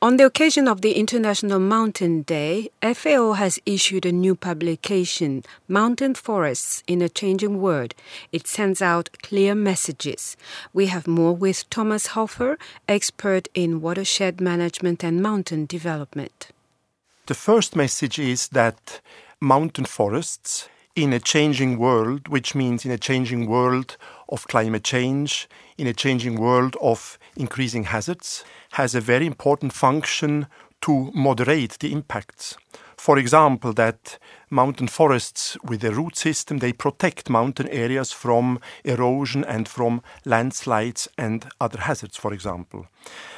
On the occasion of the International Mountain Day, FAO has issued a new publication, Mountain Forests in a Changing World. It sends out clear messages. We have more with Thomas Hofer, expert in watershed management and mountain development. The first message is that mountain forests in a changing world, which means in a changing world of climate change, in a changing world of increasing hazards, has a very important function to moderate the impacts. For example, that mountain forests with a root system, they protect mountain areas from erosion and from landslides and other hazards, for example.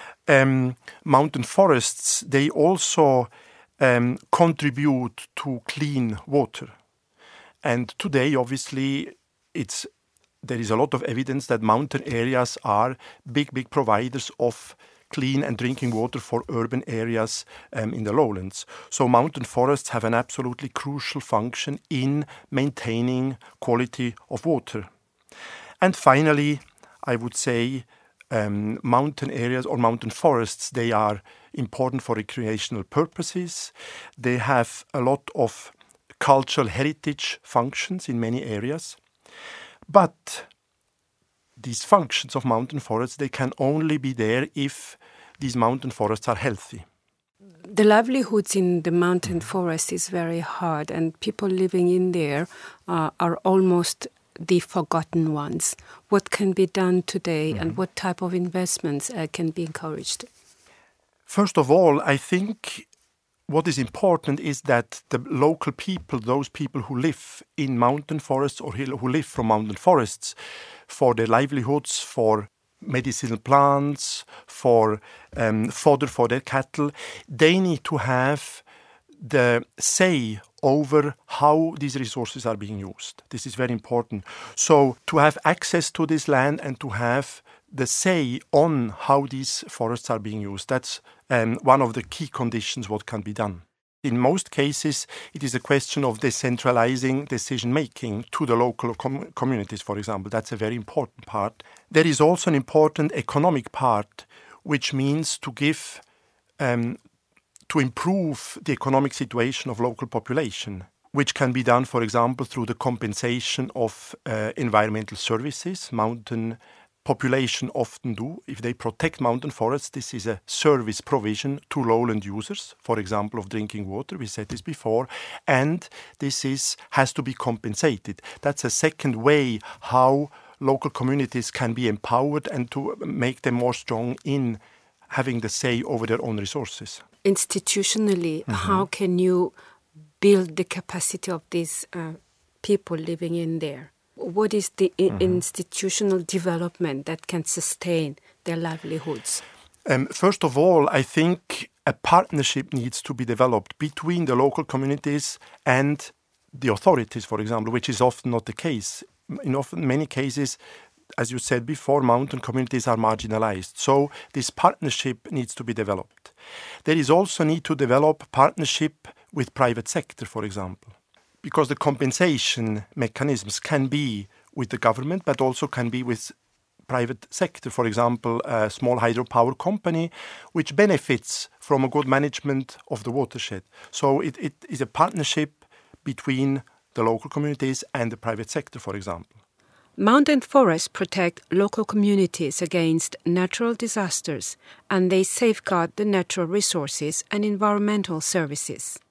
Mountain forests, they also contribute to clean water. And today, obviously, there is a lot of evidence that mountain areas are big providers of clean and drinking water for urban areas in the lowlands. So mountain forests have an absolutely crucial function in maintaining quality of water. And finally, I would say mountain areas or mountain forests, they are important for recreational purposes. They have a lot of cultural heritage functions in many areas. But these functions of mountain forests, they can only be there if these mountain forests are healthy. The livelihoods in the mountain forest is very hard, and people living in there are almost the forgotten ones. What can be done today and what type of investments can be encouraged? First of all, I think what is important is that the local people, those people who live in mountain forests or who live from mountain forests, for their livelihoods, for medicinal plants, for fodder for their cattle, they need to have the say over how these resources are being used. This is very important. So to have access to this land and to have the say on how these forests are being used, that's one of the key conditions what can be done. In most cases, it is a question of decentralizing decision-making to the local communities, for example. That's a very important part. There is also an important economic part, which means to give, to improve the economic situation of local population, which can be done, for example, through the compensation of environmental services. Mountain population often do. If they protect mountain forests, this is a service provision to lowland users, for example, of drinking water. We said this before. And this has to be compensated. That's a second way how local communities can be empowered and to make them more strong in having the say over their own resources. Institutionally, how can you build the capacity of these people living in there? What is the institutional development that can sustain their livelihoods? First of all, I think a partnership needs to be developed between the local communities and the authorities, for example, which is often not the case. In many cases, as you said before, mountain communities are marginalized. So this partnership needs to be developed. There is also need to develop partnership with private sector, for example, because the compensation mechanisms can be with the government, but also can be with private sector. For example, a small hydropower company, which benefits from a good management of the watershed. So it is a partnership between the local communities and the private sector, for example. Mountain forests protect local communities against natural disasters, and they safeguard the natural resources and environmental services.